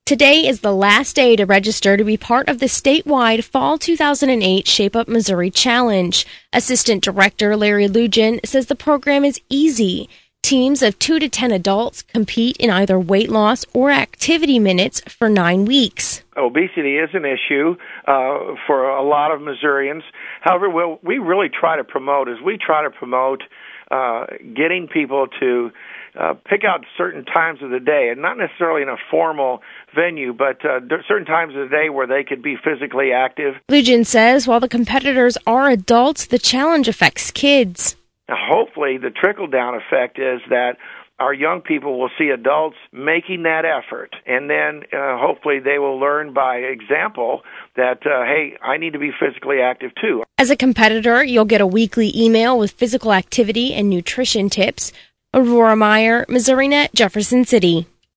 Today is the last day to register to be part of the statewide Fall 2008 Shape Up Missouri Challenge. Assistant Director Larry Lugin says the program is easy. Teams of 2 to 10 adults compete in either weight loss or activity minutes for 9 weeks. Obesity is an issue for a lot of Missourians. However, what we really try to promote getting people to pick out certain times of the day, and not necessarily in a formal venue, but certain times of the day where they could be physically active. Lugin says while the competitors are adults, the challenge affects kids. Now, hopefully, the trickle-down effect is that our young people will see adults making that effort, and then hopefully they will learn by example that, hey, I need to be physically active too. As a competitor, you'll get a weekly email with physical activity and nutrition tips. Aurora Meyer, MissouriNet, Jefferson City.